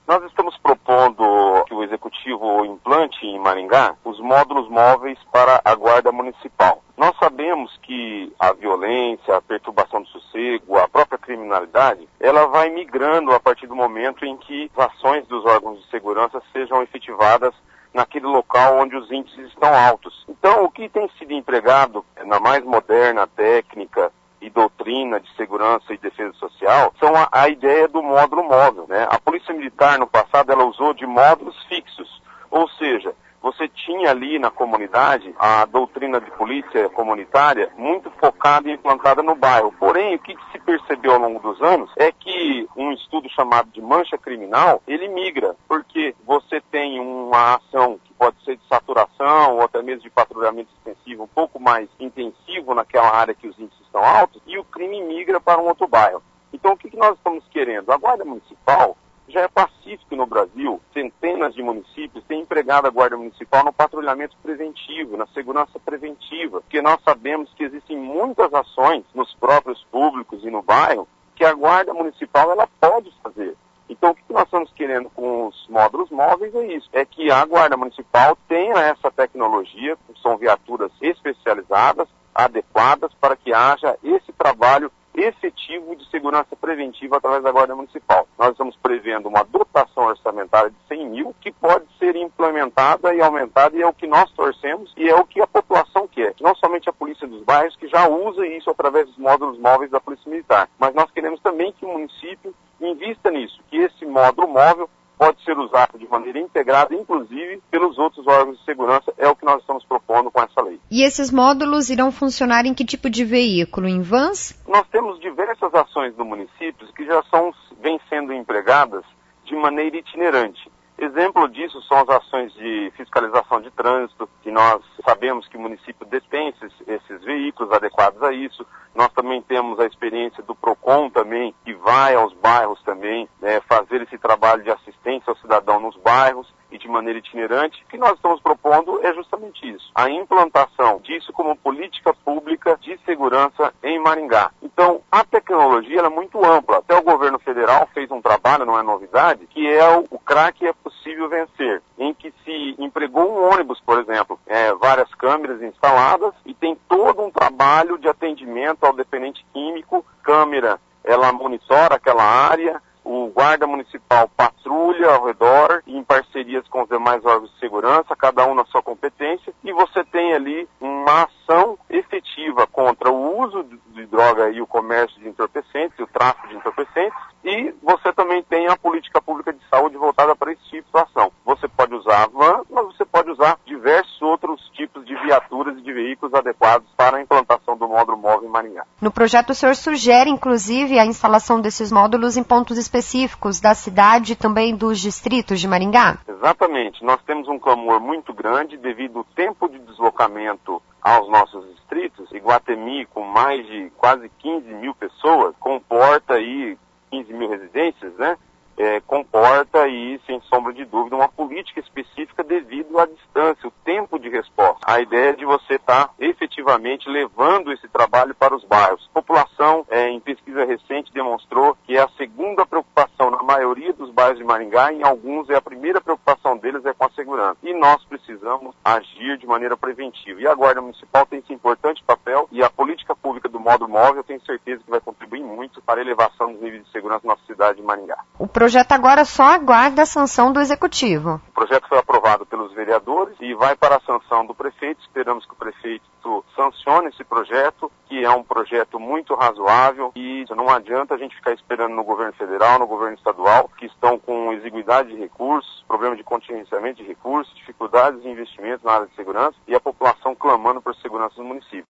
Nós estamos propondo que o Executivo implante em Maringá os módulos móveis para a Guarda Municipal. Nós sabemos que a violência, a perturbação do sossego, a própria criminalidade, ela vai migrando a partir do momento em que as ações dos órgãos de segurança sejam efetivadas naquele local onde os índices estão altos. Então, o que tem sido empregado na mais moderna técnica e doutrina de segurança e defesa social são a ideia do módulo móvel, né? A Polícia Militar, no passado, ela usou de módulos fixos, ou seja, você tinha ali na comunidade a doutrina de polícia comunitária muito focada e implantada no bairro. Porém, o que se percebeu ao longo dos anos é que um estudo chamado de mancha criminal, ele migra, porque você tem uma ação que pode ser de saturação ou até mesmo de patrulhamento extensivo um pouco mais intensivo naquela área que os índices estão altos e o crime migra para um outro bairro. Então, o que nós estamos querendo? A Guarda Municipal já é pacífico no Brasil, centenas de municípios têm empregado a Guarda Municipal no patrulhamento preventivo, na segurança preventiva, porque nós sabemos que existem muitas ações nos próprios públicos e no bairro que a Guarda Municipal ela pode fazer. Então, o que nós estamos querendo com os módulos móveis é isso, é que a Guarda Municipal tenha essa tecnologia, são viaturas especializadas, adequadas para que haja esse trabalho efetivo de segurança preventiva através da Guarda Municipal. Nós estamos prevendo uma dotação orçamentária de 100 mil que pode ser implementada e aumentada e é o que nós torcemos e é o que a população quer. Não somente a Polícia dos Bairros que já usa isso através dos módulos móveis da Polícia Militar, mas nós queremos também que o município invista nisso, que esse módulo móvel pode ser usado de maneira integrada, inclusive pelos outros órgãos de segurança, é o que nós estamos propondo com essa lei. E esses módulos irão funcionar em que tipo de veículo? Em vans? Nós temos diversas ações no município que já vêm sendo empregadas de maneira itinerante. Exemplo disso são as ações de fiscalização de trânsito, que nós sabemos que o município detém esses veículos adequados a isso. Nós também temos a experiência do PROCON também, que vai aos bairros também, fazer esse trabalho de assistência ao cidadão nos bairros e de maneira itinerante. O que nós estamos propondo é justamente isso, a implantação disso como política pública de segurança em Maringá. Então, a tecnologia ela é muito ampla. Até o governo federal fez um trabalho, não é novidade, que é o crack é possível vencer, em que se empregou um ônibus, por exemplo, várias câmeras instaladas e tem todo um trabalho de atendimento ao dependente químico. Câmera, ela monitora aquela área, o guarda municipal patrulha ao redor, em parcerias com os demais órgãos de segurança, cada um na sua competência, e você tem ali uma ação efetiva contra o uso de droga e o comércio de entorpecentes, e o tráfico de entorpecentes, e você também tem a política pública de saúde voltada para esse tipo de ação. Você pode usar a van, mas você pode usar diversos outros tipos de viaturas e de veículos adequados para a implantação do módulo móvel em Maringá. No projeto, o senhor sugere, inclusive, a instalação desses módulos em pontos específicos da cidade e também dos distritos de Maringá? Exatamente. Nós temos um clamor muito grande devido ao tempo de deslocamento aos nossos distritos. Iguatemi, com mais de quase 15 mil pessoas, comporta aí 15 mil residências, né? Comporta aí, sem sombra de dúvida, uma política específica devido à distância, o tempo de resposta. A ideia é de você estar efetivamente levando esse trabalho para os bairros. A população, em pesquisa recente, demonstrou que é a segunda preocupação na maioria dos bairros de Maringá, em alguns a primeira preocupação deles é com a segurança. E nós precisamos agir de maneira preventiva. E a Guarda Municipal tem esse importante papel e a política pública do módulo móvel, eu tenho certeza que vai contribuir muito para a elevação dos níveis de segurança na nossa cidade de Maringá. O projeto agora só aguarda a sanção do Executivo. O projeto foi aprovado pelos vereadores e vai para a sanção do prefeito. Esperamos que o prefeito sancione esse projeto, que é um projeto muito razoável e não adianta a gente ficar esperando no governo federal, no governo estadual, que estão com exiguidade de recursos, problema de contingenciamento de recursos, dificuldades de investimento na área de segurança e a população clamando por segurança no município.